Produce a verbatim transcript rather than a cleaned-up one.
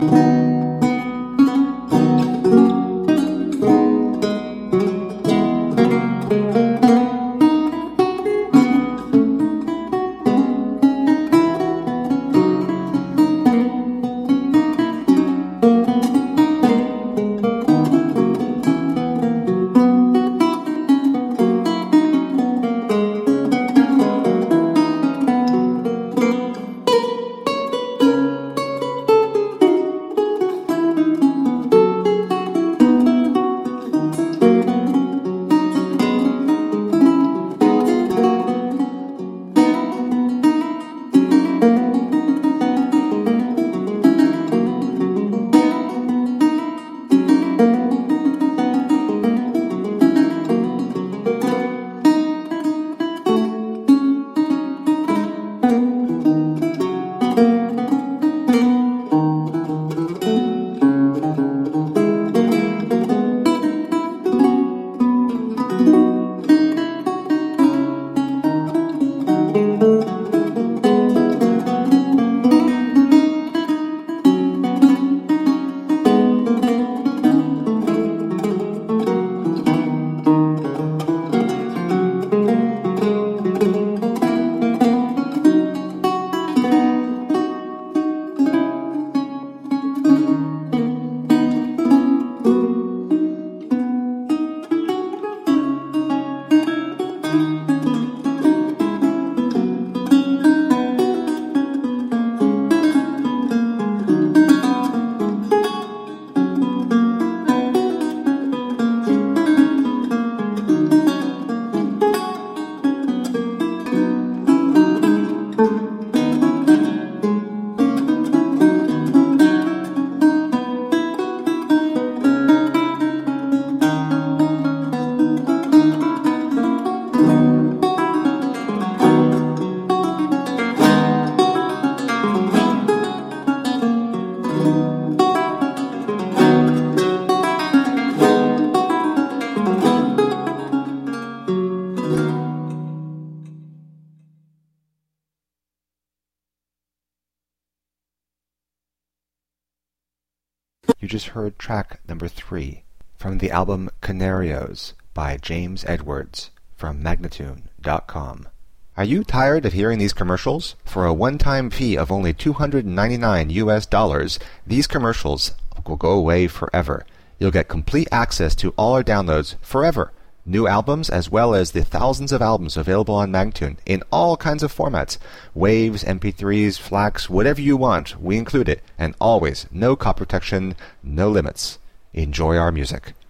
You just heard track number three from the album Canarios by James Edwards from Magnatune dot com. Are you tired of hearing these commercials? For a one-time fee of only two hundred ninety-nine U S dollars, these commercials will go away forever. You'll get complete access to all our downloads forever. New albums as well as the thousands of albums available on Magnatune in all kinds of formats. Waves, M P threes, FLACs, whatever you want, we include it. And always, no copy protection, no limits. Enjoy our music.